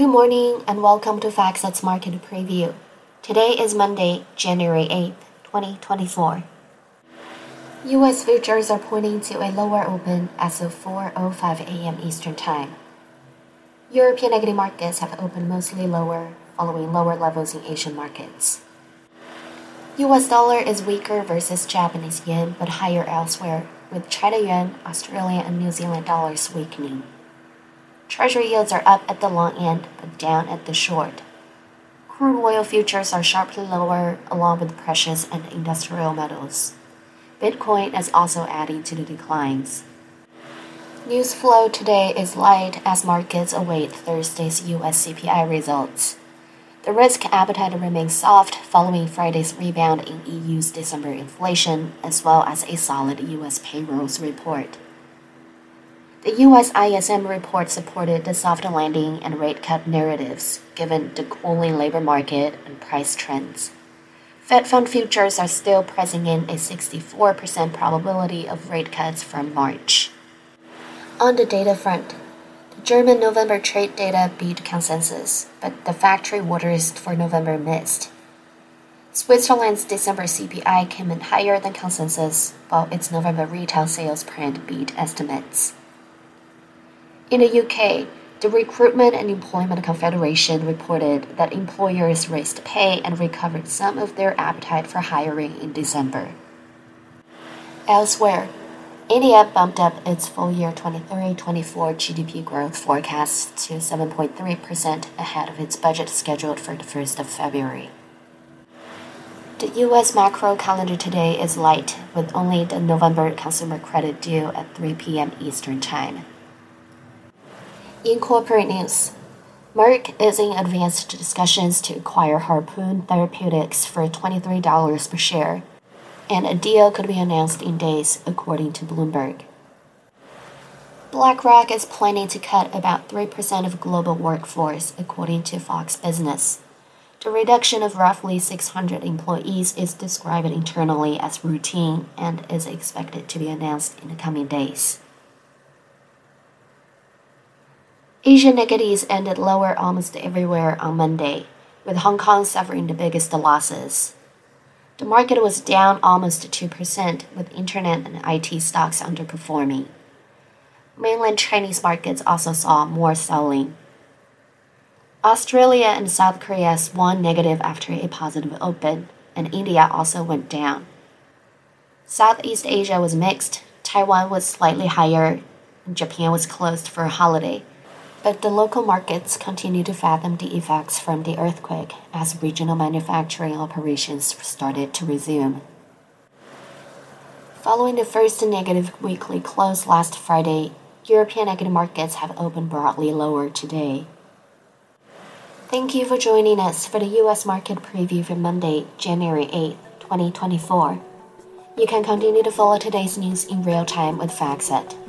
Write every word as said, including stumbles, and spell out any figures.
Good morning and welcome to FactSet's Market Preview. Today is Monday, January eighth, twenty twenty-four. U S futures are pointing to a lower open as of four oh five a m Eastern Time. European equity markets have opened mostly lower, following lower levels in Asian markets. U S dollar is weaker versus Japanese yen but higher elsewhere, with China yuan, Australian and New Zealand dollars weakening. Treasury yields are up at the long end but down at the short. Crude oil futures are sharply lower along with precious and industrial metals. Bitcoin is also adding to the declines. News flow today is light as markets await Thursday's U S C P I results. The risk appetite remains soft following Friday's rebound in E U's December inflation, as well as a solid U S payrolls report. The U S I S M report supported the soft landing and rate cut narratives, given the cooling labor market and price trends. Fed fund futures are still pricing in a sixty-four percent probability of rate cuts from March. On the data front, the German November trade data beat consensus, but the factory orders for November missed. Switzerland's December C P I came in higher than consensus, while its November retail sales print beat estimates. In the U K, the Recruitment and Employment Confederation reported that employers raised pay and recovered some of their appetite for hiring in December. Elsewhere, India bumped up its full-year twenty-three twenty-four G D P growth forecast to seven point three percent ahead of its budget scheduled for the first of February. The U S macro calendar today is light, with only the November consumer credit due at three p m Eastern Time. In corporate news, Merck is in advanced discussions to acquire Harpoon Therapeutics for twenty-three dollars per share, and a deal could be announced in days, according to Bloomberg. BlackRock is planning to cut about three percent of global workforce, according to Fox Business. The reduction of roughly six hundred employees is described internally as routine and is expected to be announced in the coming days. Asian equities ended lower almost everywhere on Monday, with Hong Kong suffering the biggest losses. The market was down almost two percent, with internet and I T stocks underperforming. Mainland Chinese markets also saw more selling. Australia and South Korea swung negative after a positive open, and India also went down. Southeast Asia was mixed. Taiwan was slightly higher, and Japan was closed for a holiday. But the local markets continue to fathom the effects from the earthquake as regional manufacturing operations started to resume. Following the first negative weekly close last Friday, European equity markets have opened broadly lower today. Thank you for joining us for the U S Market Preview for Monday, January eighth, twenty twenty-four. You can continue to follow today's news in real time with FactSet.